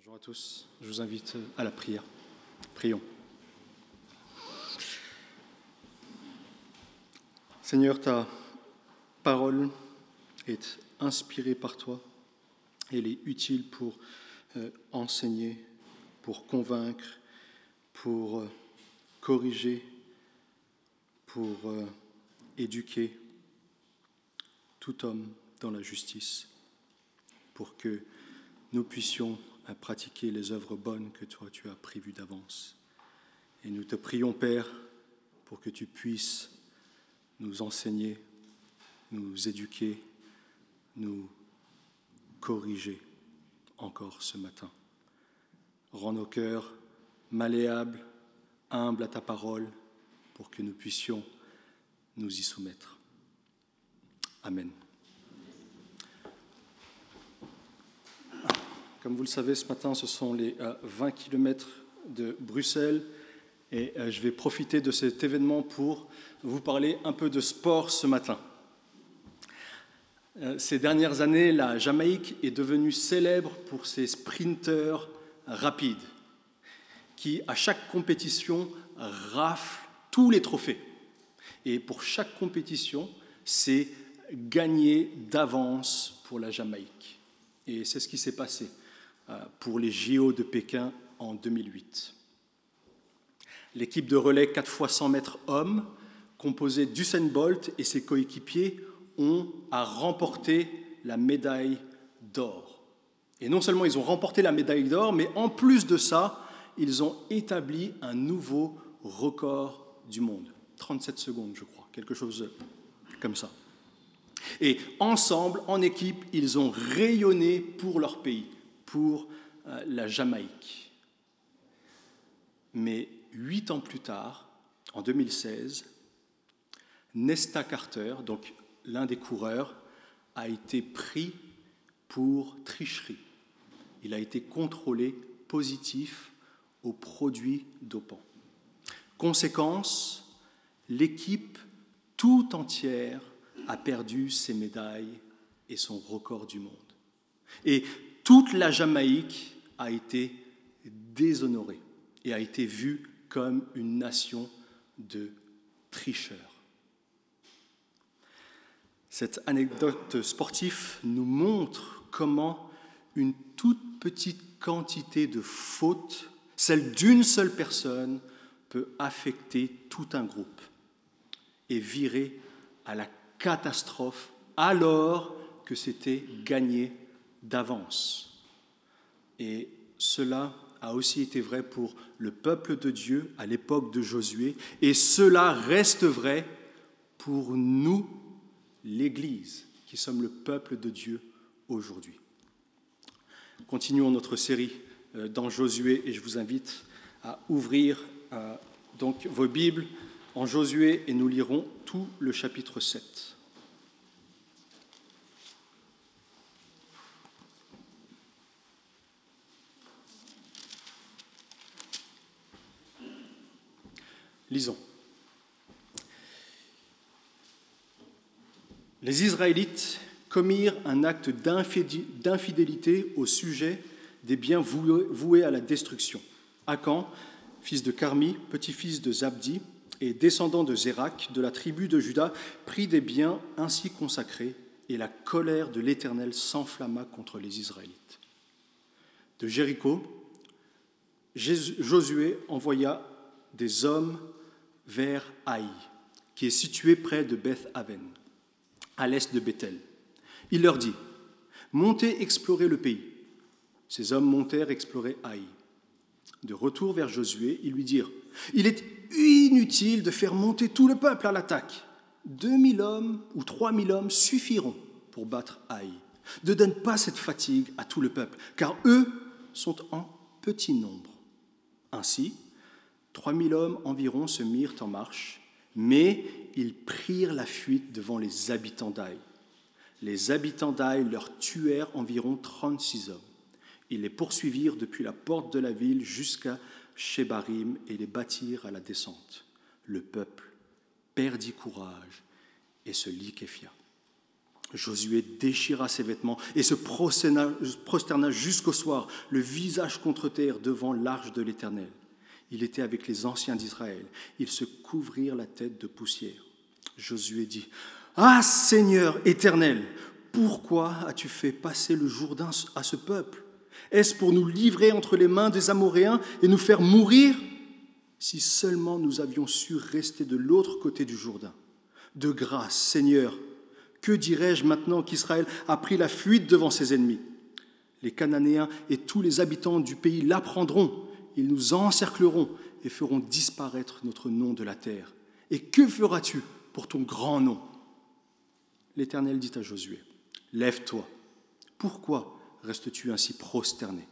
Bonjour à tous, je vous invite à la prière. Prions. Seigneur, ta parole est inspirée par toi. Elle est utile pour enseigner, pour convaincre, pour corriger, pour éduquer tout homme dans la justice, pour que nous puissions pratiquer les œuvres bonnes que toi tu as prévues d'avance. Et nous te prions, Père, pour que tu puisses nous enseigner, nous éduquer, nous corriger encore ce matin. Rends nos cœurs malléables, humbles à ta parole, pour que nous puissions nous y soumettre. Amen. Comme vous le savez, ce matin, ce sont les 20 kilomètres de Bruxelles et je vais profiter de cet événement pour vous parler un peu de sport ce matin. Ces dernières années, la Jamaïque est devenue célèbre pour ses sprinteurs rapides qui, à chaque compétition, raflent tous les trophées. Et pour chaque compétition, c'est gagné d'avance pour la Jamaïque. Et c'est ce qui s'est passé pour les JO de Pékin en 2008. L'équipe de relais 4 x 100 mètres hommes, composée d'Usain Bolt et ses coéquipiers, ont remporté la médaille d'or. Et non seulement ils ont remporté la médaille d'or, mais en plus de ça, ils ont établi un nouveau record du monde. 37 secondes, je crois, quelque chose comme ça. Et ensemble, en équipe, ils ont rayonné pour leur pays, pour la Jamaïque. Mais 8 ans plus tard, en 2016, Nesta Carter, donc l'un des coureurs, a été pris pour tricherie. Il a été contrôlé positif aux produits dopants. Conséquence, l'équipe tout entière a perdu ses médailles et son record du monde. Et toute la Jamaïque a été déshonorée et a été vue comme une nation de tricheurs. Cette anecdote sportive nous montre comment une toute petite quantité de fautes, celle d'une seule personne, peut affecter tout un groupe et virer à la catastrophe alors que c'était gagné d'avance. Et cela a aussi été vrai pour le peuple de Dieu à l'époque de Josué, et cela reste vrai pour nous, l'Église, qui sommes le peuple de Dieu aujourd'hui. Continuons notre série dans Josué, et je vous invite à ouvrir donc vos Bibles en Josué, et nous lirons tout le chapitre 7. Lisons. Les Israélites commirent un acte d'infidélité au sujet des biens voués à la destruction. Akan, fils de Carmi, petit-fils de Zabdi et descendant de Zérak, de la tribu de Juda, prit des biens ainsi consacrés, et la colère de l'Éternel s'enflamma contre les Israélites. De Jéricho, Josué envoya des hommes vers Haï, qui est situé près de Beth-Aven, à l'est de Bethel. Il leur dit : « Montez explorer le pays. » Ces hommes montèrent explorer Haï. De retour vers Josué, ils lui dirent : « Il est inutile de faire monter tout le peuple à l'attaque. 2000 hommes ou 3000 hommes suffiront pour battre Haï. Ne donne pas cette fatigue à tout le peuple, car eux sont en petit nombre. » Ainsi, 3000 hommes environ se mirent en marche, mais ils prirent la fuite devant les habitants d'Aï. Les habitants d'Aï leur tuèrent environ 36 hommes. Ils les poursuivirent depuis la porte de la ville jusqu'à Shebarim et les battirent à la descente. Le peuple perdit courage et se liquéfia. Josué déchira ses vêtements et se prosterna jusqu'au soir, le visage contre terre devant l'arche de l'Éternel. Il était avec les anciens d'Israël. Ils se couvrirent la tête de poussière. Josué dit, « Ah, Seigneur éternel, pourquoi as-tu fait passer le Jourdain à ce peuple? Est-ce pour nous livrer entre les mains des Amoréens et nous faire mourir? Si seulement nous avions su rester de l'autre côté du Jourdain. De grâce, Seigneur, que dirais-je maintenant qu'Israël a pris la fuite devant ses ennemis? Les Cananéens et tous les habitants du pays l'apprendront. Ils nous encercleront et feront disparaître notre nom de la terre. Et que feras-tu pour ton grand nom? » L'Éternel dit à Josué, « Lève-toi. Pourquoi restes-tu ainsi prosterné?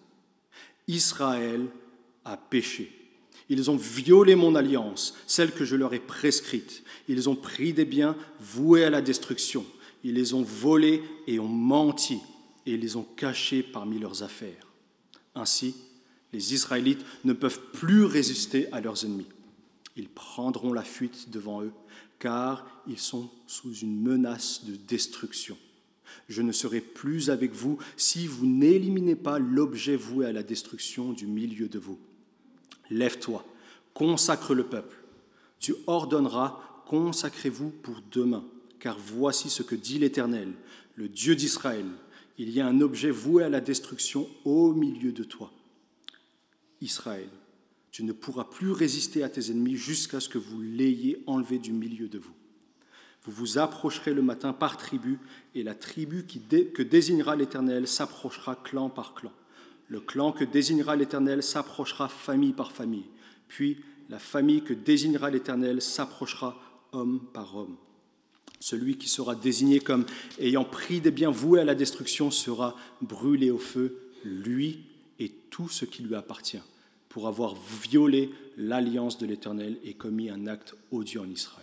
Israël a péché. Ils ont violé mon alliance, celle que je leur ai prescrite. Ils ont pris des biens voués à la destruction. Ils les ont volés et ont menti, et les ont cachés parmi leurs affaires. Ainsi, les Israélites ne peuvent plus résister à leurs ennemis. Ils prendront la fuite devant eux, car ils sont sous une menace de destruction. Je ne serai plus avec vous si vous n'éliminez pas l'objet voué à la destruction du milieu de vous. Lève-toi, consacre le peuple. Tu ordonneras, consacrez-vous pour demain, car voici ce que dit l'Éternel, le Dieu d'Israël. Il y a un objet voué à la destruction au milieu de toi. Israël, tu ne pourras plus résister à tes ennemis jusqu'à ce que vous l'ayez enlevé du milieu de vous. Vous vous approcherez le matin par tribu, et la tribu que désignera l'Éternel s'approchera clan par clan. Le clan que désignera l'Éternel s'approchera famille par famille. Puis la famille que désignera l'Éternel s'approchera homme par homme. Celui qui sera désigné comme ayant pris des biens voués à la destruction sera brûlé au feu, lui et tout ce qui lui appartient, pour avoir violé l'alliance de l'Éternel et commis un acte odieux en Israël.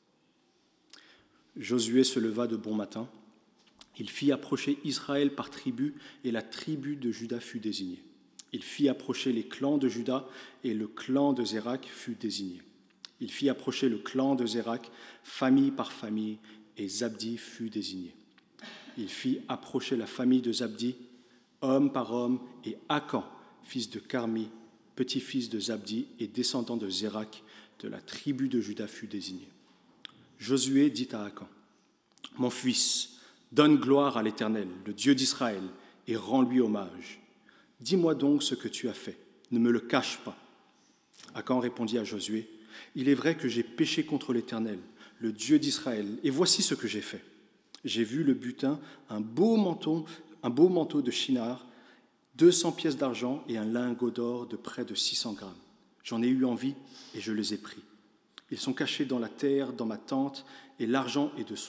Josué se leva de bon matin. Il fit approcher Israël par tribu, et la tribu de Juda fut désignée. Il fit approcher les clans de Juda, et le clan de Zérak fut désigné. Il fit approcher le clan de Zérak, famille par famille, et Zabdi fut désigné. Il fit approcher la famille de Zabdi, homme par homme, et Akan, fils de Carmi, petit-fils de Zabdi et descendant de Zérak, de la tribu de Juda fut désigné. Josué dit à Akan, « Mon fils, donne gloire à l'Éternel, le Dieu d'Israël, et rends-lui hommage. Dis-moi donc ce que tu as fait, ne me le cache pas. » Akan répondit à Josué, « Il est vrai que j'ai péché contre l'Éternel, le Dieu d'Israël, et voici ce que j'ai fait. J'ai vu le butin, un beau manteau de Shinar, 200 pièces d'argent et un lingot d'or de près de 600 grammes. J'en ai eu envie et je les ai pris. Ils sont cachés dans la terre, dans ma tente, et l'argent est dessous. »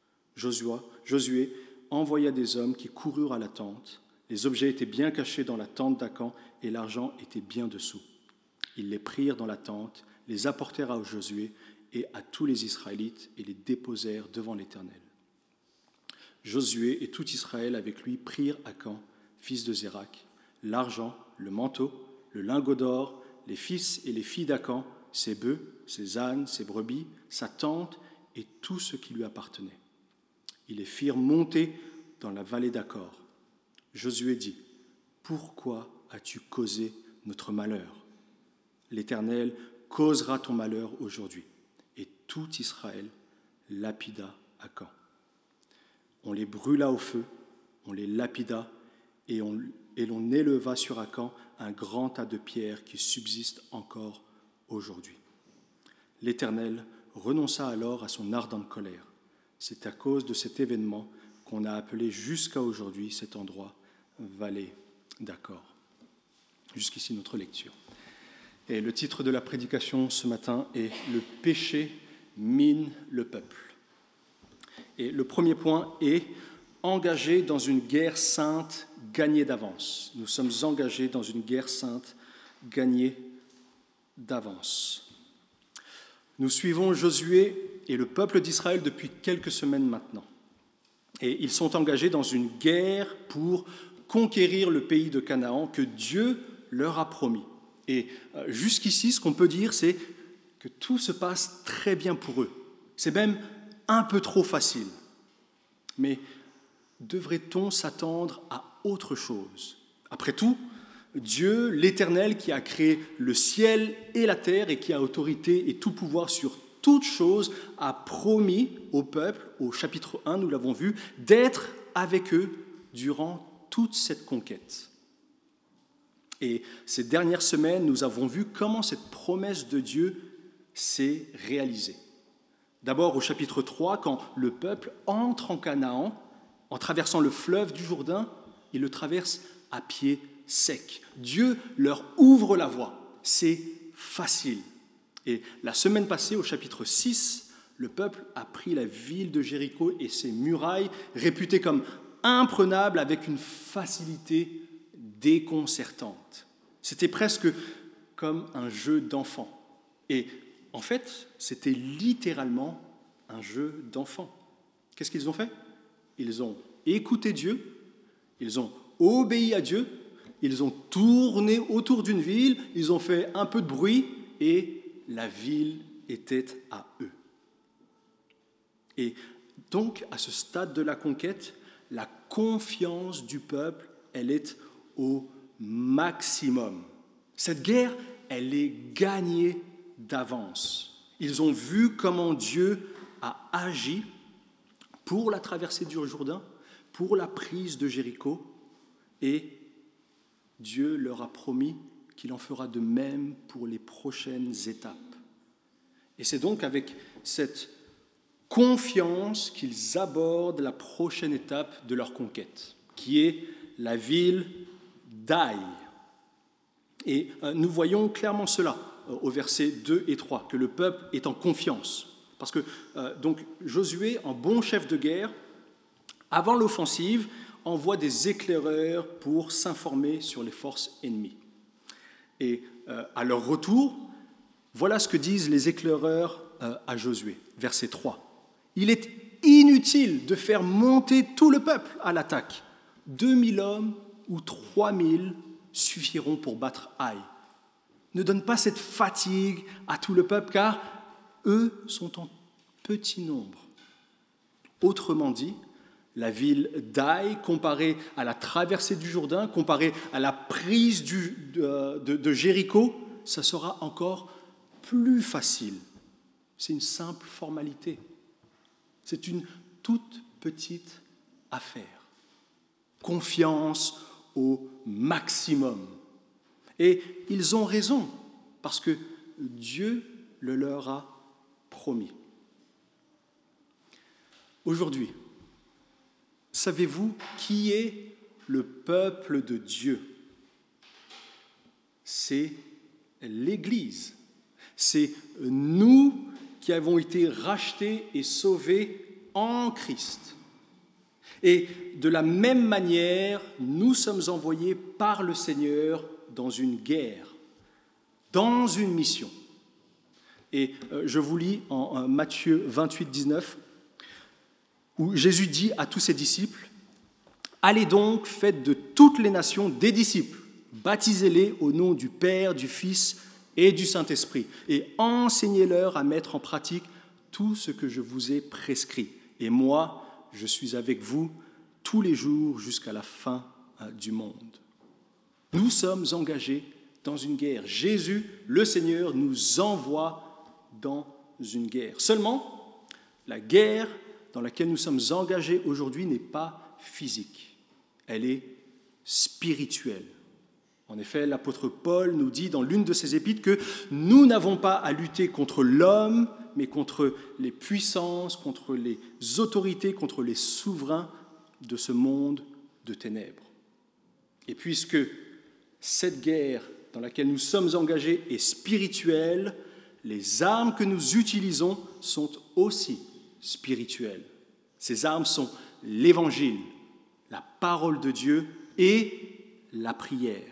Josué envoya des hommes qui coururent à la tente. Les objets étaient bien cachés dans la tente d'Akan et l'argent était bien dessous. Ils les prirent dans la tente, les apportèrent à Josué et à tous les Israélites et les déposèrent devant l'Éternel. Josué et tout Israël avec lui prirent Akan, fils de Zérak, l'argent, le manteau, le lingot d'or, les fils et les filles d'Akan, ses bœufs, ses ânes, ses brebis, sa tente et tout ce qui lui appartenait. Ils les firent monter dans la vallée d'Acor. Josué dit, « Pourquoi as-tu causé notre malheur? L'Éternel causera ton malheur aujourd'hui. » Et tout Israël lapida Akan. On les brûla au feu, on les lapida, et l'on éleva sur Akan un grand tas de pierres qui subsiste encore aujourd'hui. L'Éternel renonça alors à son ardente colère. C'est à cause de cet événement qu'on a appelé jusqu'à aujourd'hui cet endroit vallée d'Acor. Jusqu'ici notre lecture. Et le titre de la prédication ce matin est « Le péché mine le peuple ». Et le premier point est « Engagé dans une guerre sainte gagnée d'avance ». Nous sommes engagés dans une guerre sainte gagnée d'avance. Nous suivons Josué et le peuple d'Israël depuis quelques semaines maintenant. Et ils sont engagés dans une guerre pour conquérir le pays de Canaan que Dieu leur a promis. Et jusqu'ici, ce qu'on peut dire, c'est que tout se passe très bien pour eux. C'est même un peu trop facile. Mais devrait-on s'attendre à autre chose? Après tout, Dieu, l'Éternel, qui a créé le ciel et la terre et qui a autorité et tout pouvoir sur toute chose, a promis au peuple, au chapitre 1, nous l'avons vu, d'être avec eux durant toute cette conquête. Et ces dernières semaines, nous avons vu comment cette promesse de Dieu s'est réalisée. D'abord au chapitre 3, quand le peuple entre en Canaan, en traversant le fleuve du Jourdain, il le traverse à pied sec. Dieu leur ouvre la voie. C'est facile. Et la semaine passée, au chapitre 6, le peuple a pris la ville de Jéricho et ses murailles, réputées comme imprenables, avec une facilité déconcertante. C'était presque comme un jeu d'enfant. Et en fait, c'était littéralement un jeu d'enfant. Qu'est-ce qu'ils ont fait? Ils ont écouté Dieu, ils ont obéi à Dieu, ils ont tourné autour d'une ville, ils ont fait un peu de bruit et la ville était à eux. Et donc, à ce stade de la conquête, la confiance du peuple, elle est au maximum. Cette guerre, elle est gagnée d'avance. Ils ont vu comment Dieu a agi pour la traversée du Jourdain, pour la prise de Jéricho, et Dieu leur a promis qu'il en fera de même pour les prochaines étapes. Et c'est donc avec cette confiance qu'ils abordent la prochaine étape de leur conquête, qui est la ville d'Aï. Et nous voyons clairement cela au versets 2 et 3, que le peuple est en confiance. Parce que donc Josué, en bon chef de guerre, avant l'offensive, envoie des éclaireurs pour s'informer sur les forces ennemies. Et à leur retour, voilà ce que disent les éclaireurs à Josué, verset 3. « Il est inutile de faire monter tout le peuple à l'attaque. 2000 hommes ou 3000 suffiront pour battre Aï. Ne donne pas cette fatigue à tout le peuple, car eux sont en petit nombre. » Autrement dit, la ville d'Aï, comparée à la traversée du Jourdain, comparée à la prise de Jéricho, ça sera encore plus facile. C'est une simple formalité. C'est une toute petite affaire. Confiance au maximum. Et ils ont raison, parce que Dieu le leur a promis. Aujourd'hui, savez-vous qui est le peuple de Dieu? C'est l'Église. C'est nous qui avons été rachetés et sauvés en Christ. Et de la même manière, nous sommes envoyés par le Seigneur dans une guerre, dans une mission. Et je vous lis en Matthieu 28, 19, où Jésus dit à tous ses disciples, « Allez donc, faites de toutes les nations des disciples, baptisez-les au nom du Père, du Fils et du Saint-Esprit, et enseignez-leur à mettre en pratique tout ce que je vous ai prescrit. Et moi, je suis avec vous tous les jours jusqu'à la fin du monde. » Nous sommes engagés dans une guerre. Jésus, le Seigneur, nous envoie dans une guerre. Seulement, la guerre dans laquelle nous sommes engagés aujourd'hui n'est pas physique, elle est spirituelle. En effet, l'apôtre Paul nous dit dans l'une de ses épîtres que nous n'avons pas à lutter contre l'homme, mais contre les puissances, contre les autorités, contre les souverains de ce monde de ténèbres. Et puisque cette guerre dans laquelle nous sommes engagés est spirituelle, les armes que nous utilisons sont aussi spirituelles. Ces armes sont l'Évangile, la parole de Dieu et la prière.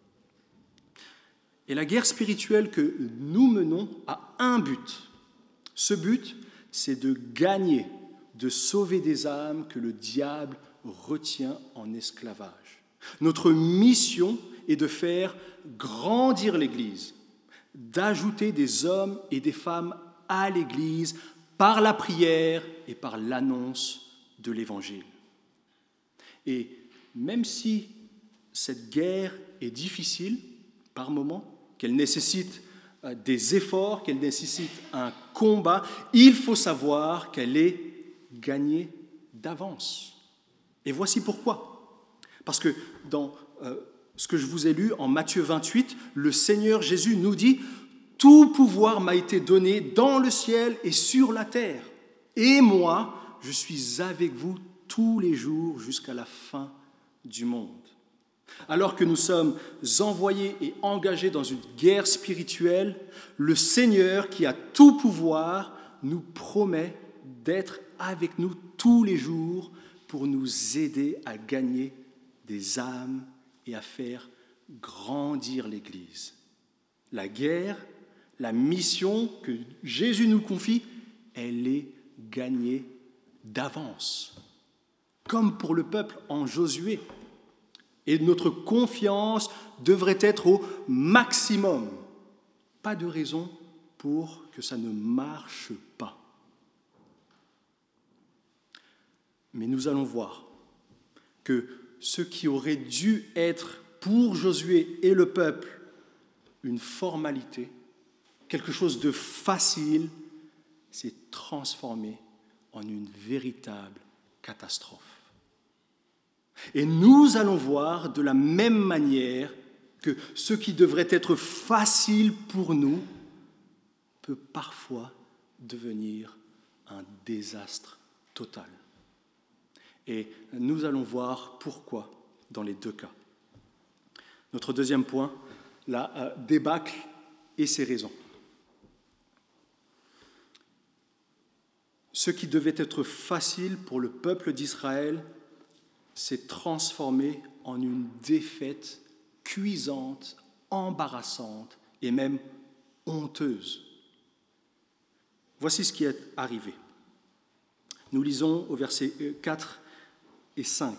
Et la guerre spirituelle que nous menons a un but. Ce but, c'est de gagner, de sauver des âmes que le diable retient en esclavage. Notre mission est de faire grandir l'Église, d'ajouter des hommes et des femmes à l'Église par la prière et par l'annonce de l'Évangile. Et même si cette guerre est difficile par moments, qu'elle nécessite des efforts, qu'elle nécessite un combat, il faut savoir qu'elle est gagnée d'avance. Et voici pourquoi. Parce que dans ce que je vous ai lu en Matthieu 28, le Seigneur Jésus nous dit « Tout pouvoir m'a été donné dans le ciel et sur la terre. Et moi, je suis avec vous tous les jours jusqu'à la fin du monde. » Alors que nous sommes envoyés et engagés dans une guerre spirituelle, le Seigneur, qui a tout pouvoir, nous promet d'être avec nous tous les jours pour nous aider à gagner des âmes et à faire grandir l'Église. La guerre, la mission que Jésus nous confie, elle est gagnée d'avance, comme pour le peuple en Josué. Et notre confiance devrait être au maximum. Pas de raison pour que ça ne marche pas. Mais nous allons voir que ce qui aurait dû être pour Josué et le peuple une formalité, quelque chose de facile, s'est transformé en une véritable catastrophe. Et nous allons voir de la même manière que ce qui devrait être facile pour nous peut parfois devenir un désastre total. Et nous allons voir pourquoi dans les deux cas. Notre deuxième point, la débâcle et ses raisons. Ce qui devait être facile pour le peuple d'Israël s'est transformé en une défaite cuisante, embarrassante et même honteuse. Voici ce qui est arrivé. Nous lisons au verset 4 et 5.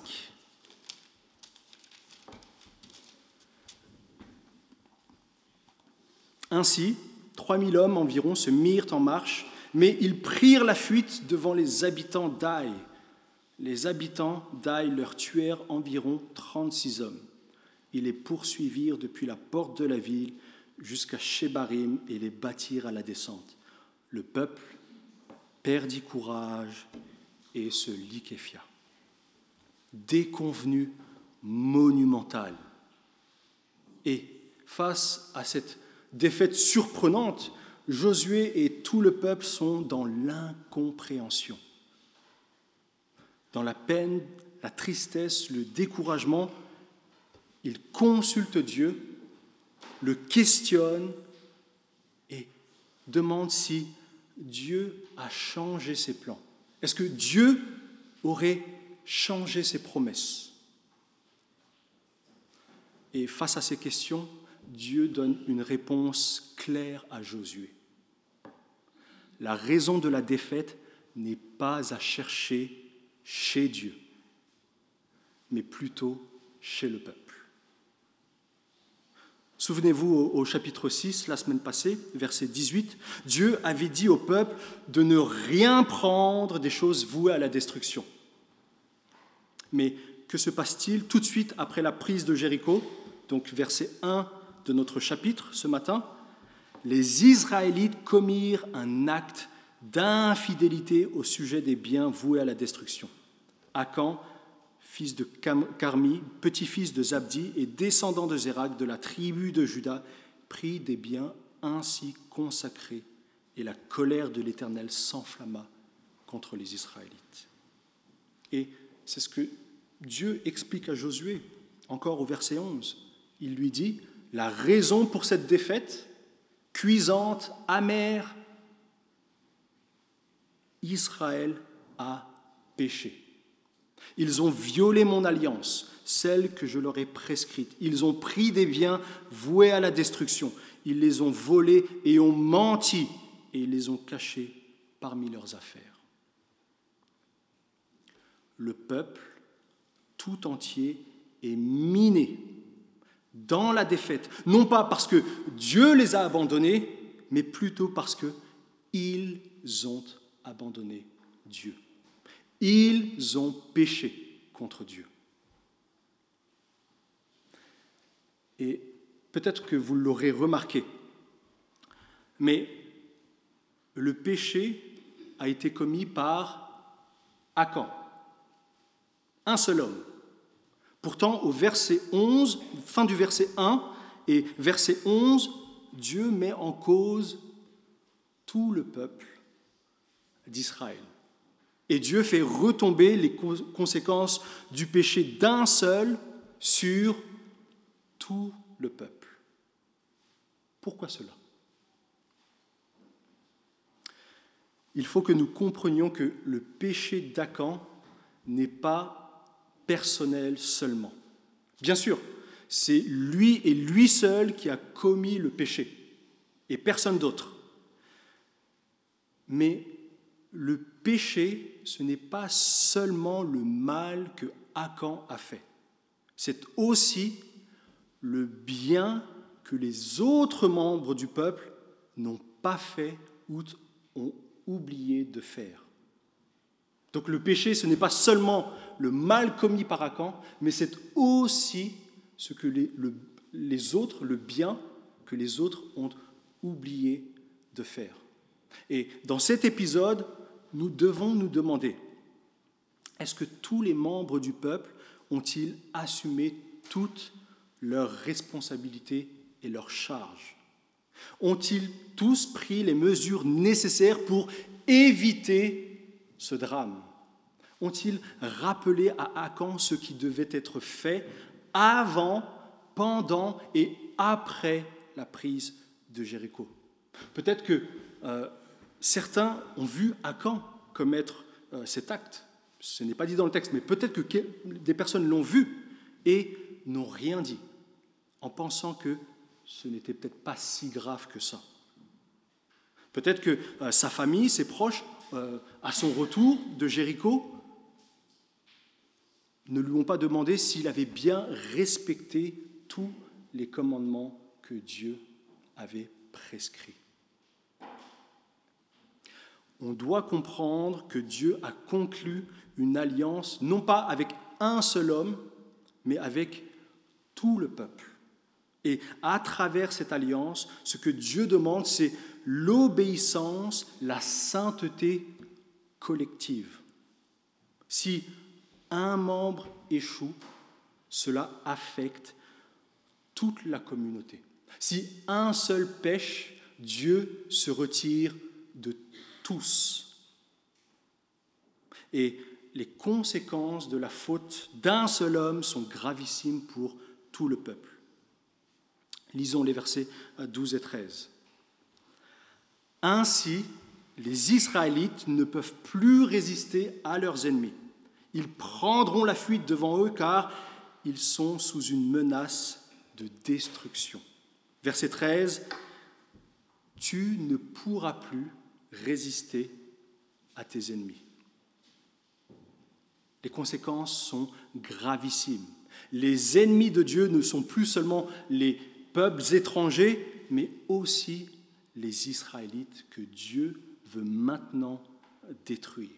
Ainsi, 3000 hommes environ se mirent en marche, mais ils prirent la fuite devant les habitants d'Aï. Les habitants d'Aï leur tuèrent environ 36 hommes. Ils les poursuivirent depuis la porte de la ville jusqu'à Shebarim et les battirent à la descente. Le peuple perdit courage et se liquéfia. Déconvenue monumentale. Et face à cette défaite surprenante, Josué et tout le peuple sont dans l'incompréhension. Dans la peine, la tristesse, le découragement, ils consultent Dieu, le questionnent et demandent si Dieu a changé ses plans. Est-ce que Dieu aurait changé ses promesses? Et face à ces questions, Dieu donne une réponse claire à Josué. La raison de la défaite n'est pas à chercher chez Dieu, mais plutôt chez le peuple. Souvenez-vous au chapitre 6, la semaine passée, verset 18, Dieu avait dit au peuple de ne rien prendre des choses vouées à la destruction. Mais que se passe-t-il tout de suite après la prise de Jéricho? Donc verset 1 de notre chapitre ce matin. Les Israélites commirent un acte d'infidélité au sujet des biens voués à la destruction. Akan, fils de Carmi, petit-fils de Zabdi et descendant de Zérak de la tribu de Juda, prit des biens ainsi consacrés, et la colère de l'Éternel s'enflamma contre les Israélites. Et c'est ce que Dieu explique à Josué, encore au verset 11. Il lui dit, la raison pour cette défaite, cuisante, amère, Israël a péché. Ils ont violé mon alliance, celle que je leur ai prescrite. Ils ont pris des biens voués à la destruction. Ils les ont volés et ont menti, et ils les ont cachés parmi leurs affaires. Le peuple tout entier est miné dans la défaite, non pas parce que Dieu les a abandonnés, mais plutôt parce qu'ils ont abandonné Dieu. Ils ont péché contre Dieu. Et peut-être que vous l'aurez remarqué, mais le péché a été commis par Achan, un seul homme. Pourtant, au verset 11, fin du verset 1 et verset 11, Dieu met en cause tout le peuple d'Israël. Et Dieu fait retomber les conséquences du péché d'un seul sur tout le peuple. Pourquoi cela ? Il faut que nous comprenions que le péché d'Achan n'est pas personnel seulement. Bien sûr, c'est lui et lui seul qui a commis le péché, et personne d'autre. Mais le péché, ce n'est pas seulement le mal que Achan a fait. C'est aussi le bien que les autres membres du peuple n'ont pas fait ou ont oublié de faire. Donc le péché, ce n'est pas seulement le mal commis par Achan, mais c'est aussi ce que les autres, le bien que les autres ont oublié de faire. Et dans cet épisode, nous devons nous demander, est-ce que tous les membres du peuple ont-ils assumé toutes leurs responsabilités et leurs charges ? Ont-ils tous pris les mesures nécessaires pour éviter ce drame? Ont-ils rappelé à Achan ce qui devait être fait avant, pendant et après la prise de Jéricho? Peut-être que certains ont vu Achan commettre cet acte. Ce n'est pas dit dans le texte, mais peut-être que des personnes l'ont vu et n'ont rien dit, en pensant que ce n'était peut-être pas si grave que ça. Peut-être que sa famille, ses proches, à son retour de Jéricho, ne lui ont pas demandé s'il avait bien respecté tous les commandements que Dieu avait prescrits. On doit comprendre que Dieu a conclu une alliance, non pas avec un seul homme, mais avec tout le peuple. Et à travers cette alliance, ce que Dieu demande, c'est l'obéissance, la sainteté collective. Si un membre échoue, cela affecte toute la communauté. Si un seul pêche, Dieu se retire de tous. Et les conséquences de la faute d'un seul homme sont gravissimes pour tout le peuple. Lisons les versets 12 et 13. Ainsi, les Israélites ne peuvent plus résister à leurs ennemis. Ils prendront la fuite devant eux car ils sont sous une menace de destruction. Verset 13. Tu ne pourras plus résister à tes ennemis. Les conséquences sont gravissimes. Les ennemis de Dieu ne sont plus seulement les peuples étrangers, mais aussi les Israélites que Dieu veut maintenant détruire.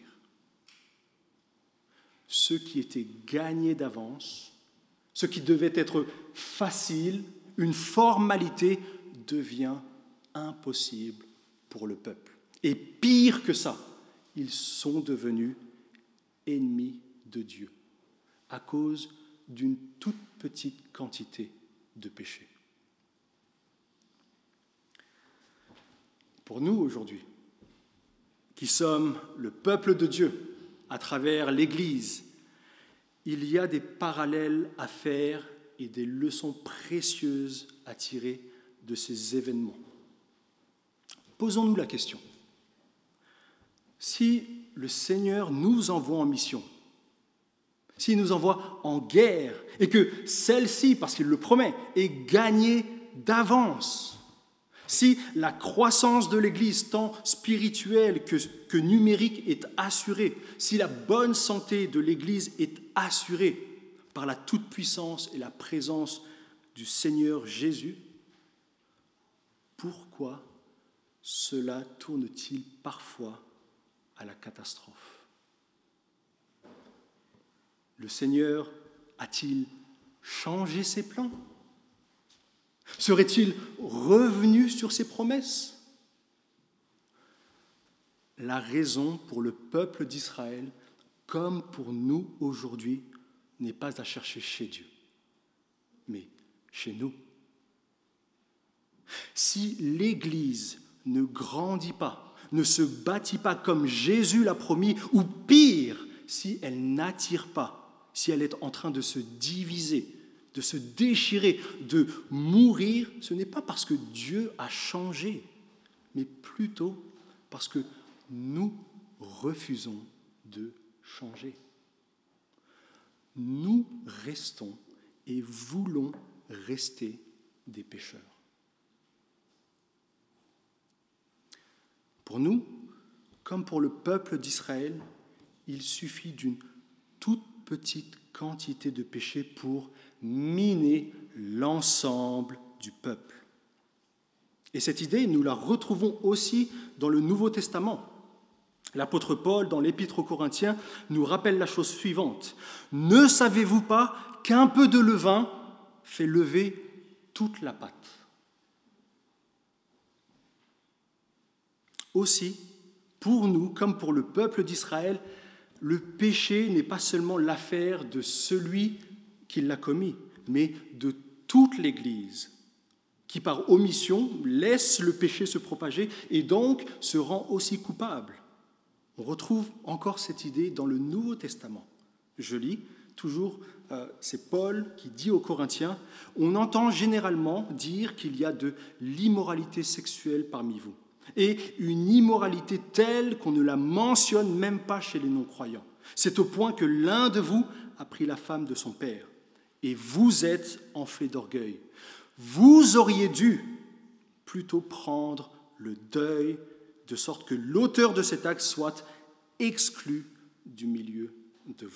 Ce qui était gagné d'avance, ce qui devait être facile, une formalité, devient impossible pour le peuple. Et pire que ça, ils sont devenus ennemis de Dieu à cause d'une toute petite quantité de péché. Pour nous aujourd'hui, qui sommes le peuple de Dieu à travers l'Église, il y a des parallèles à faire et des leçons précieuses à tirer de ces événements. Posons-nous la question. Si le Seigneur nous envoie en mission, s'il nous envoie en guerre, et que celle-ci, parce qu'il le promet, est gagnée d'avance, si la croissance de l'Église, tant spirituelle que numérique, est assurée, si la bonne santé de l'Église est assurée par la toute-puissance et la présence du Seigneur Jésus, pourquoi cela tourne-t-il parfois à la catastrophe? Le Seigneur a-t-il changé ses plans? Serait-il revenu sur ses promesses? La raison pour le peuple d'Israël, comme pour nous aujourd'hui, n'est pas à chercher chez Dieu, mais chez nous. Si l'Église ne grandit pas, ne se bâtit pas comme Jésus l'a promis, ou pire, si elle n'attire pas, si elle est en train de se diviser, de se déchirer, de mourir, ce n'est pas parce que Dieu a changé, mais plutôt parce que nous refusons de changer. Nous restons et voulons rester des pécheurs. Pour nous, comme pour le peuple d'Israël, il suffit d'une toute petite quantité de péché pour miner l'ensemble du peuple. Et cette idée, nous la retrouvons aussi dans le Nouveau Testament. L'apôtre Paul, dans l'Épître aux Corinthiens, nous rappelle la chose suivante. « Ne savez-vous pas qu'un peu de levain fait lever toute la pâte ?» Aussi, pour nous, comme pour le peuple d'Israël, le péché n'est pas seulement l'affaire de celui qui l'a commis, mais de toute l'Église, qui par omission laisse le péché se propager et donc se rend aussi coupable. On retrouve encore cette idée dans le Nouveau Testament. Je lis toujours, c'est Paul qui dit aux Corinthiens, « On entend généralement dire qu'il y a de l'immoralité sexuelle parmi vous, et une immoralité telle qu'on ne la mentionne même pas chez les non-croyants. C'est au point que l'un de vous a pris la femme de son père, et vous êtes enflé d'orgueil. Vous auriez dû plutôt prendre le deuil, de sorte que l'auteur de cet acte soit exclu du milieu de vous. »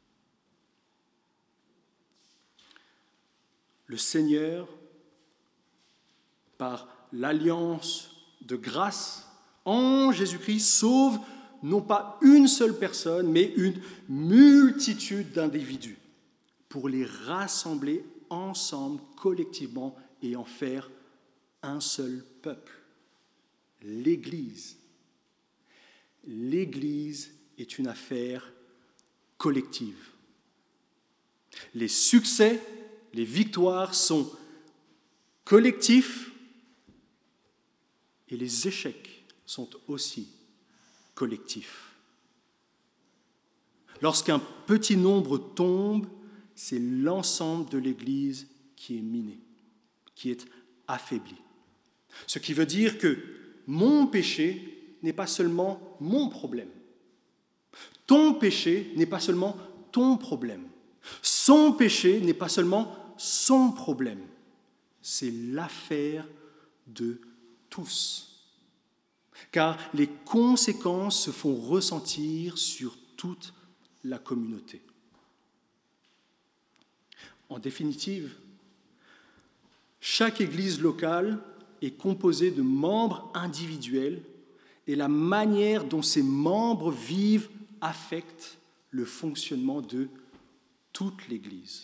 Le Seigneur, par l'alliance de grâce en Jésus-Christ, sauve non pas une seule personne, mais une multitude d'individus pour les rassembler ensemble, collectivement, et en faire un seul peuple, l'Église. L'Église est une affaire collective. Les succès, les victoires sont collectifs et les échecs sont aussi collectifs. Lorsqu'un petit nombre tombe, c'est l'ensemble de l'Église qui est miné, qui est affaibli. Ce qui veut dire que mon péché n'est pas seulement mon problème. Ton péché n'est pas seulement ton problème. Son péché n'est pas seulement son problème. C'est l'affaire de tous. Car les conséquences se font ressentir sur toute la communauté. En définitive, chaque église locale est composée de membres individuels et la manière dont ces membres vivent affecte le fonctionnement de toute l'Église.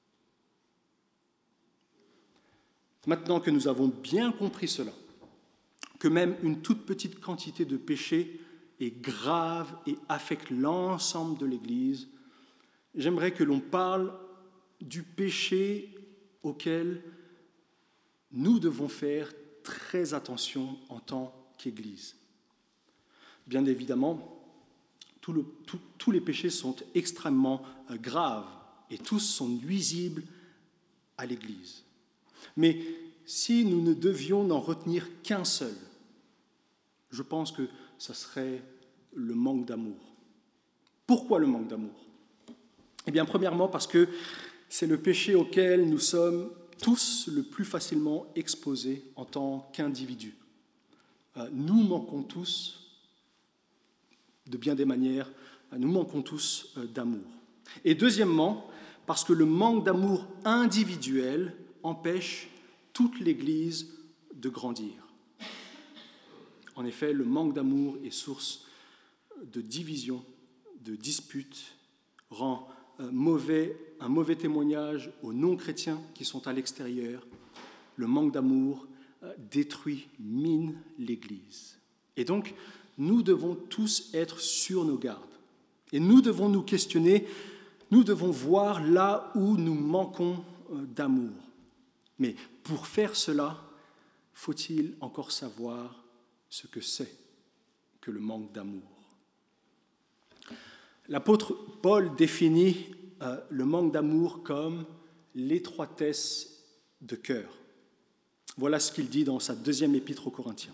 Maintenant que nous avons bien compris cela, que même une toute petite quantité de péché est grave et affecte l'ensemble de l'Église, j'aimerais que l'on parle du péché auquel nous devons faire très attention en tant qu'Église. Bien évidemment, tous les péchés sont extrêmement graves et tous sont nuisibles à l'Église. Mais si nous ne devions n'en retenir qu'un seul, je pense que ce serait le manque d'amour. Pourquoi le manque d'amour ? Eh bien, premièrement, parce que c'est le péché auquel nous sommes tous le plus facilement exposés en tant qu'individus. Nous manquons tous, de bien des manières, nous manquons tous d'amour. Et deuxièmement, parce que le manque d'amour individuel empêche toute l'Église de grandir. En effet, le manque d'amour est source de division, de disputes, rend un mauvais témoignage aux non-chrétiens qui sont à l'extérieur. le manque d'amour détruit, mine l'Église. Et donc, nous devons tous être sur nos gardes. Et nous devons nous questionner, nous devons voir là où nous manquons d'amour. Mais pour faire cela, faut-il encore savoir ce que c'est que le manque d'amour? L'apôtre Paul définit le manque d'amour comme l'étroitesse de cœur. Voilà ce qu'il dit dans sa deuxième épître aux Corinthiens.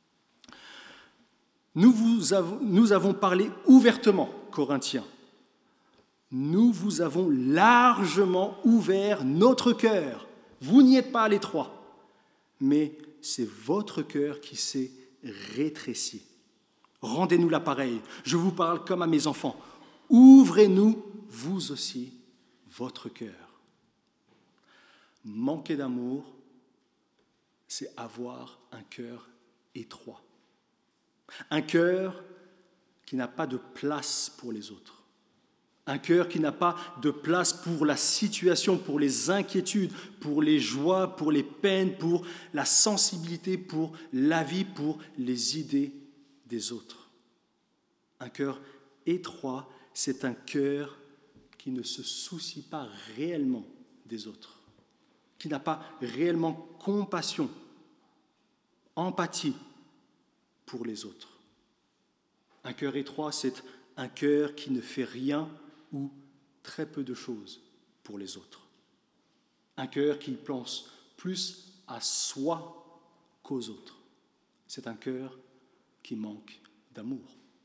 Nous avons parlé ouvertement, Corinthiens. Nous vous avons largement ouvert notre cœur. Vous n'y êtes pas à l'étroit, mais c'est votre cœur qui s'est rétréci. Rendez-nous l'appareil. Je vous parle comme à mes enfants. Ouvrez-nous, vous aussi, votre cœur. Manquer d'amour, c'est avoir un cœur étroit. Un cœur qui n'a pas de place pour les autres. Un cœur qui n'a pas de place pour la situation, pour les inquiétudes, pour les joies, pour les peines, pour la sensibilité, pour la vie, pour les idées des autres. Un cœur étroit, c'est un cœur qui ne se soucie pas réellement des autres, qui n'a pas réellement compassion, empathie pour les autres. Un cœur étroit, c'est un cœur qui ne fait rien ou très peu de choses pour les autres. Un cœur qui pense plus à soi qu'aux autres. C'est un cœur qui manque d'amour.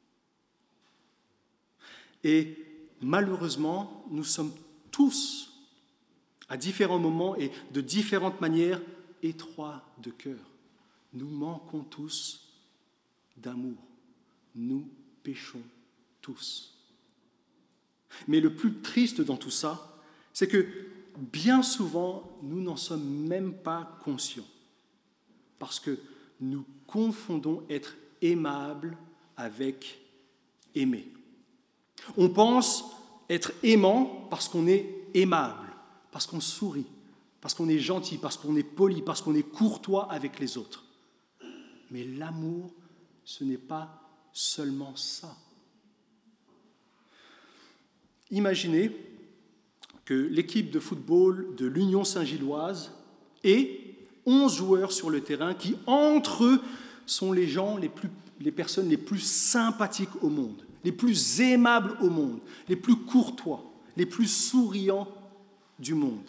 Et malheureusement, nous sommes tous, à différents moments et de différentes manières, étroits de cœur. Nous manquons tous d'amour. Nous péchons tous. Mais le plus triste dans tout ça, c'est que bien souvent, nous n'en sommes même pas conscients. Parce que nous confondons être aimable avec aimer. On pense être aimant parce qu'on est aimable, parce qu'on sourit, parce qu'on est gentil, parce qu'on est poli, parce qu'on est courtois avec les autres. Mais l'amour, ce n'est pas seulement ça. Imaginez que l'équipe de football de l'Union Saint-Gilloise ait 11 joueurs sur le terrain qui, entre eux, sont les personnes les plus sympathiques au monde, les plus aimables au monde, les plus courtois, les plus souriants du monde.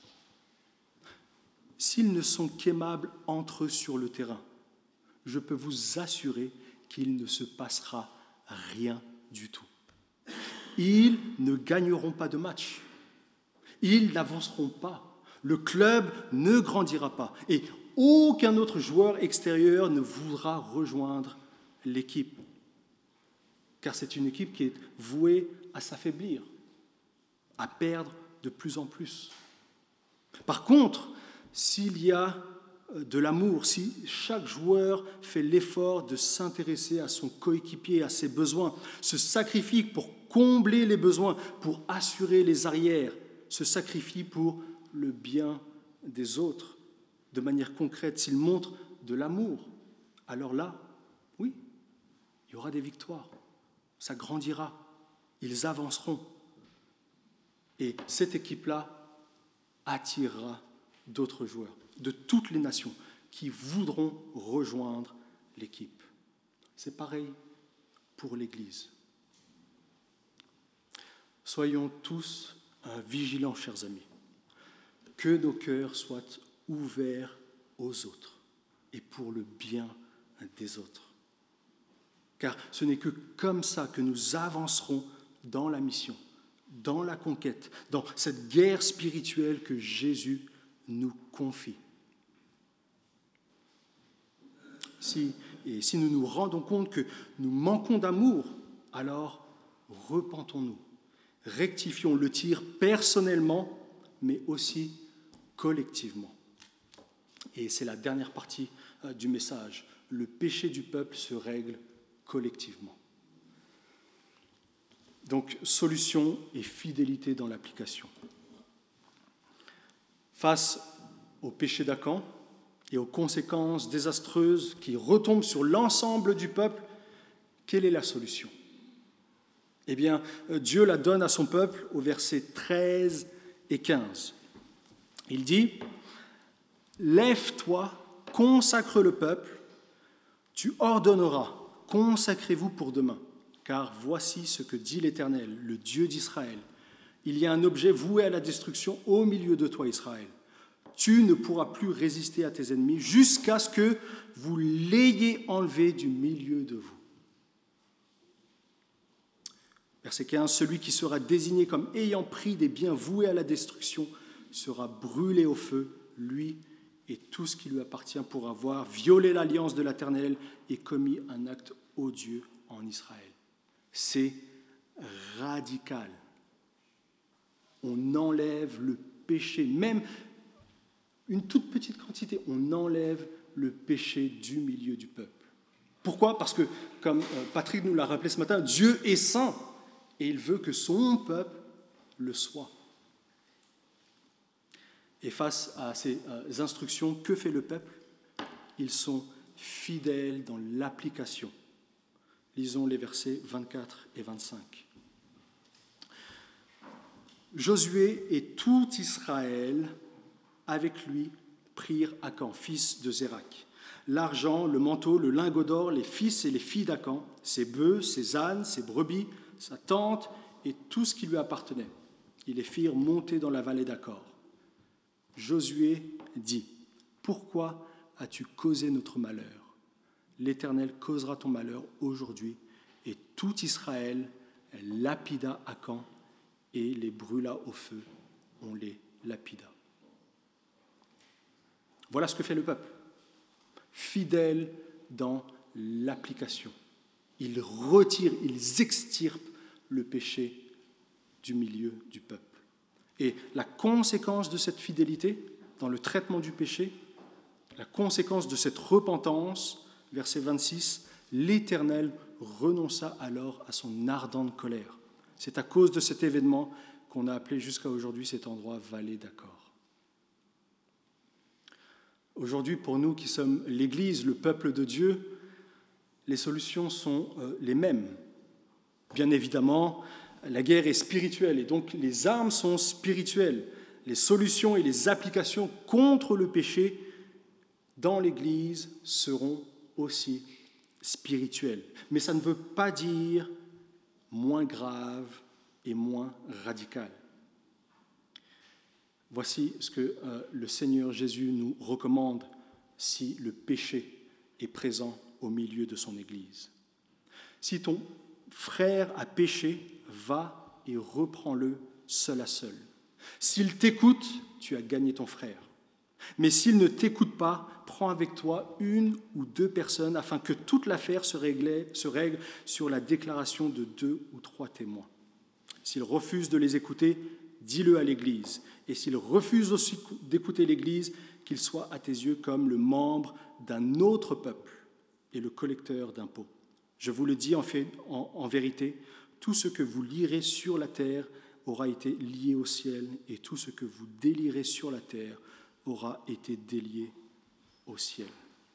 S'ils ne sont qu'aimables entre eux sur le terrain, je peux vous assurer qu'il ne se passera rien du tout. Ils ne gagneront pas de match. Ils n'avanceront pas. Le club ne grandira pas. Et aucun autre joueur extérieur ne voudra rejoindre l'équipe. Car c'est une équipe qui est vouée à s'affaiblir, à perdre de plus en plus. Par contre, s'il y a de l'amour, si chaque joueur fait l'effort de s'intéresser à son coéquipier, à ses besoins, se sacrifie pour combler les besoins, pour assurer les arrières, se sacrifie pour le bien des autres, de manière concrète, s'il montre de l'amour, alors là, oui, il y aura des victoires, ça grandira, ils avanceront. Et cette équipe-là attirera d'autres joueurs de toutes les nations qui voudront rejoindre l'équipe. C'est pareil pour l'Église. Soyons tous vigilants, chers amis, que nos cœurs soient ouverts aux autres et pour le bien des autres. Car ce n'est que comme ça que nous avancerons dans la mission, dans la conquête, dans cette guerre spirituelle que Jésus nous confie. Si nous nous rendons compte que nous manquons d'amour, alors repentons-nous, rectifions le tir personnellement, mais aussi collectivement. Et c'est la dernière partie du message. Le péché du peuple se règle collectivement. Donc, solution et fidélité dans l'application. Face au péché d'Acan et aux conséquences désastreuses qui retombent sur l'ensemble du peuple, quelle est la solution? Eh bien, Dieu la donne à son peuple au verset 13 et 15. Il dit « Lève-toi, consacre le peuple, tu ordonneras, consacrez-vous pour demain, car voici ce que dit l'Éternel, le Dieu d'Israël. Il y a un objet voué à la destruction au milieu de toi, Israël. Tu ne pourras plus résister à tes ennemis jusqu'à ce que vous l'ayez enlevé du milieu de vous. » Verset 15, « Celui qui sera désigné comme ayant pris des biens voués à la destruction sera brûlé au feu, lui et tout ce qui lui appartient pour avoir violé l'alliance de l'Éternel et commis un acte odieux en Israël. » C'est radical. On enlève le péché, même une toute petite quantité, on enlève le péché du milieu du peuple. Pourquoi? Parce que, comme Patrick nous l'a rappelé ce matin, Dieu est saint et il veut que son peuple le soit. Et face à ces instructions, que fait le peuple? Ils sont fidèles dans l'application. Lisons les versets 24 et 25. Josué et tout Israël avec lui prirent Acan, fils de Zérak, l'argent, le manteau, le lingot d'or, les fils et les filles d'Acan, ses bœufs, ses ânes, ses brebis, sa tente et tout ce qui lui appartenait. Ils les firent monter dans la vallée d'Acor. Josué dit, « Pourquoi as-tu causé notre malheur? L'Éternel causera ton malheur aujourd'hui. » Et tout Israël lapida Acan et les brûla au feu. On les lapida. Voilà ce que fait le peuple. Fidèle dans l'application. Ils retirent, ils extirpent le péché du milieu du peuple. Et la conséquence de cette fidélité dans le traitement du péché, la conséquence de cette repentance, verset 26, l'Éternel renonça alors à son ardente colère. C'est à cause de cet événement qu'on a appelé jusqu'à aujourd'hui cet endroit vallée d'Acor. Aujourd'hui, pour nous qui sommes l'Église, le peuple de Dieu, les solutions sont les mêmes. Bien évidemment, la guerre est spirituelle et donc les armes sont spirituelles. Les solutions et les applications contre le péché dans l'Église seront aussi spirituelles. Mais ça ne veut pas dire moins grave et moins radical. Voici ce que le Seigneur Jésus nous recommande si le péché est présent au milieu de son Église. Si ton frère a péché, va et reprends-le seul à seul. S'il t'écoute, tu as gagné ton frère. Mais s'il ne t'écoute pas, prends avec toi une ou deux personnes afin que toute l'affaire se règle sur la déclaration de 2 ou 3 témoins. S'il refuse de les écouter, dis-le à l'Église. Et s'il refuse aussi d'écouter l'Église, qu'il soit à tes yeux comme le membre d'un autre peuple et le collecteur d'impôts. Je vous le dis en vérité, tout ce que vous lirez sur la terre aura été lié au ciel, et tout ce que vous délierez sur la terre aura été délié au ciel.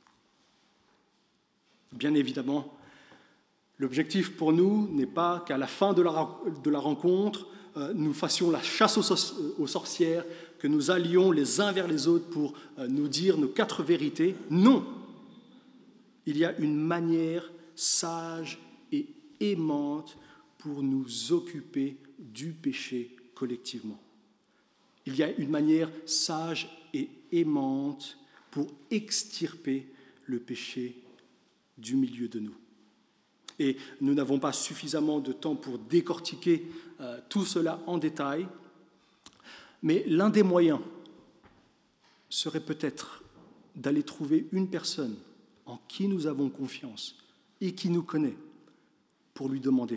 Bien évidemment, l'objectif pour nous n'est pas qu'à la fin de la rencontre, nous fassions la chasse aux sorcières, que nous allions les uns vers les autres pour nous dire nos 4 vérités. Non! Il y a une manière sage et aimante pour nous occuper du péché collectivement. Il y a une manière sage et aimante pour extirper le péché du milieu de nous. Et nous n'avons pas suffisamment de temps pour décortiquer tout cela en détail, mais l'un des moyens serait peut-être d'aller trouver une personne en qui nous avons confiance et qui nous connaît pour lui demander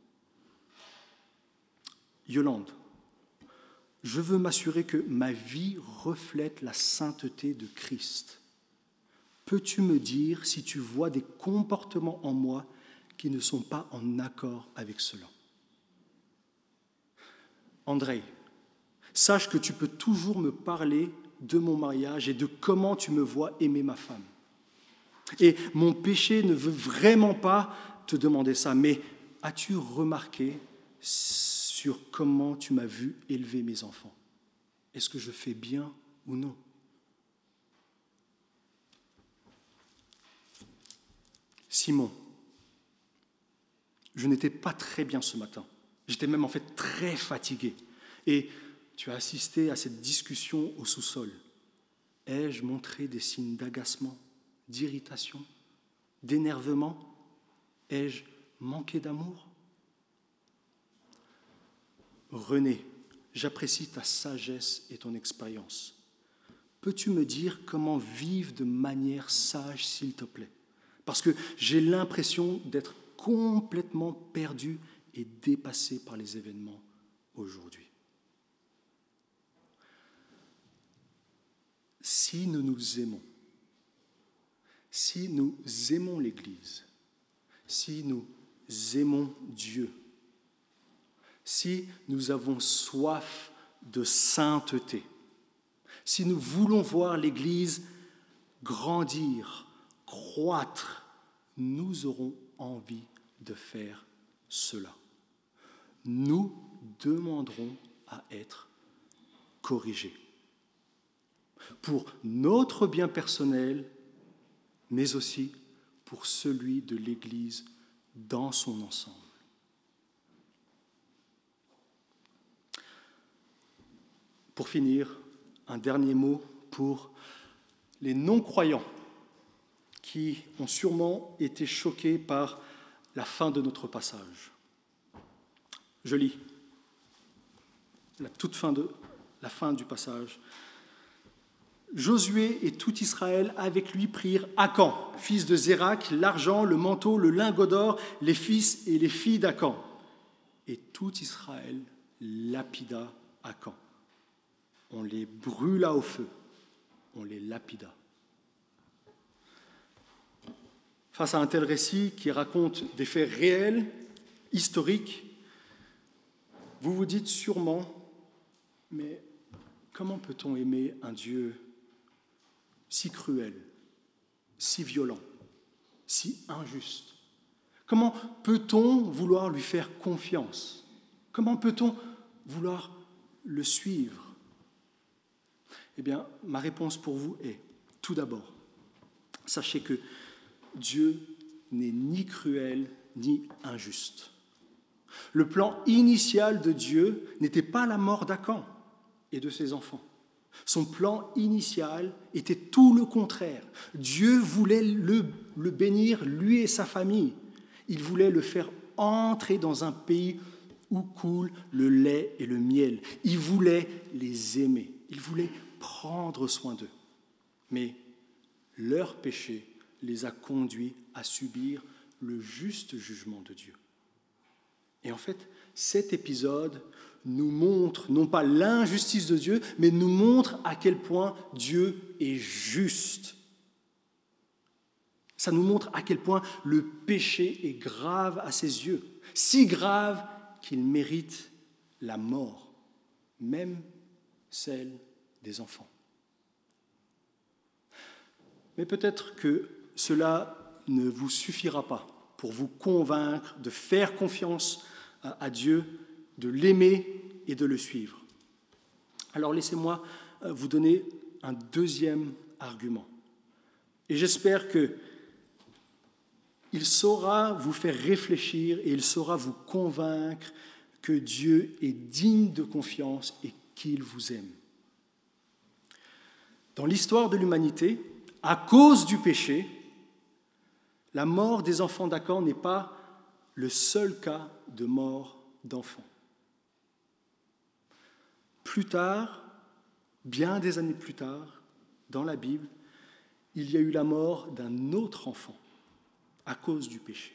« Yolande, je veux m'assurer que ma vie reflète la sainteté de Christ. Peux-tu me dire si tu vois des comportements en moi qui ne sont pas en accord avec cela? André, sache que tu peux toujours me parler de mon mariage et de comment tu me vois aimer ma femme. Et mon péché ne veut vraiment pas te demander ça, mais as-tu remarqué sur comment tu m'as vu élever mes enfants? Est-ce que je fais bien ou non? Simon, je n'étais pas très bien ce matin. J'étais même en fait très fatigué. Et tu as assisté à cette discussion au sous-sol. Ai-je montré des signes d'agacement, d'irritation, d'énervement? Ai-je manqué d'amour? René, j'apprécie ta sagesse et ton expérience. Peux-tu me dire comment vivre de manière sage, s'il te plaît? Parce que j'ai l'impression d'être complètement perdu et dépassé par les événements aujourd'hui. Si nous nous aimons, si nous aimons l'Église, si nous aimons Dieu, si nous avons soif de sainteté, si nous voulons voir l'Église grandir, croître, nous aurons envie de faire cela. Nous demanderons à être corrigés. Pour notre bien personnel, mais aussi pour celui de l'Église dans son ensemble. Pour finir, un dernier mot pour les non-croyants qui ont sûrement été choqués par la fin de notre passage. Je lis la fin du passage. Josué et tout Israël avec lui prirent Akan, fils de Zérak, l'argent, le manteau, le lingot d'or, les fils et les filles d'Akan. Et tout Israël lapida Akan. On les brûla au feu, on les lapida. Face à un tel récit qui raconte des faits réels, historiques, vous vous dites sûrement, mais comment peut-on aimer un Dieu si cruel, si violent, si injuste? Comment peut-on vouloir lui faire confiance? Comment peut-on vouloir le suivre? Eh bien, ma réponse pour vous est, tout d'abord, sachez que Dieu n'est ni cruel ni injuste. Le plan initial de Dieu n'était pas la mort d'Akan et de ses enfants. Son plan initial était tout le contraire. Dieu voulait le bénir, lui et sa famille. Il voulait le faire entrer dans un pays où coule le lait et le miel. Il voulait les aimer. Il voulait prendre soin d'eux. Mais leur péché les a conduits à subir le juste jugement de Dieu. Et en fait, cet épisode nous montre non pas l'injustice de Dieu, mais nous montre à quel point Dieu est juste. Ça nous montre à quel point le péché est grave à ses yeux, si grave qu'il mérite la mort, même celle des enfants. Mais peut-être que cela ne vous suffira pas pour vous convaincre de faire confiance à Dieu, de l'aimer et de le suivre. Alors laissez-moi vous donner un deuxième argument. Et j'espère qu'il saura vous faire réfléchir et il saura vous convaincre que Dieu est digne de confiance et qu'il vous aime. Dans l'histoire de l'humanité, à cause du péché, la mort des enfants d'Akan n'est pas le seul cas de mort d'enfants. Plus tard, bien des années plus tard, dans la Bible, il y a eu la mort d'un autre enfant à cause du péché.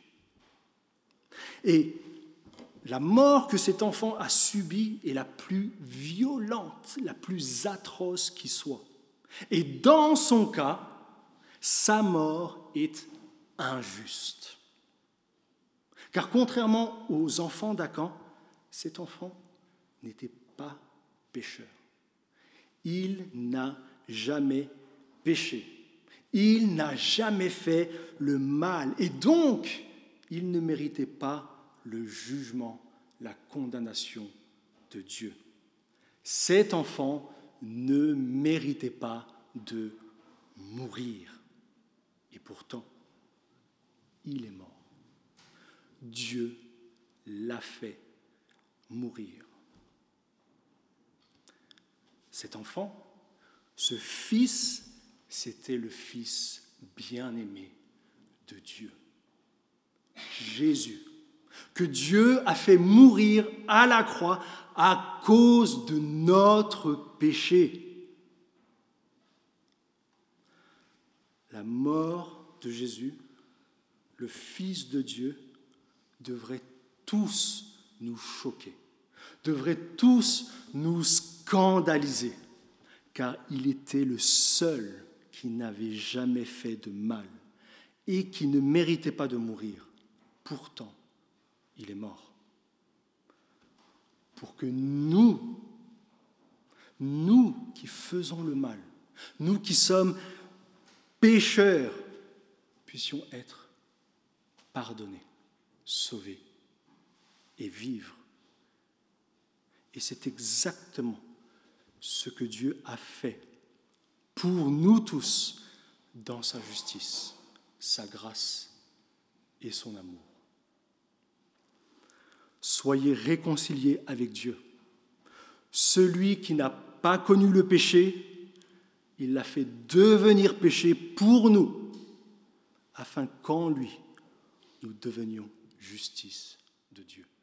Et la mort que cet enfant a subie est la plus violente, la plus atroce qui soit. Et dans son cas, sa mort est injuste. Car contrairement aux enfants d'Akan, cet enfant n'était pas pécheur. Il n'a jamais péché. Il n'a jamais fait le mal. Et donc, il ne méritait pas le jugement, la condamnation de Dieu. Cet enfant ne méritait pas de mourir. Et pourtant, il est mort. Dieu l'a fait mourir. Cet enfant, ce fils, c'était le fils bien-aimé de Dieu. Jésus, que Dieu a fait mourir à la croix à cause de notre péché. La mort de Jésus, le Fils de Dieu, devrait tous nous choquer, devrait tous nous scandaliser, car il était le seul qui n'avait jamais fait de mal et qui ne méritait pas de mourir. Pourtant, il est mort. Pour que nous qui faisons le mal, nous qui sommes pécheurs, puissions être pardonnés, sauvés et vivre. Et c'est exactement ce que Dieu a fait pour nous tous dans sa justice, sa grâce et son amour. Soyez réconciliés avec Dieu. Celui qui n'a pas connu le péché, il l'a fait devenir péché pour nous, afin qu'en lui, nous devenions justice de Dieu.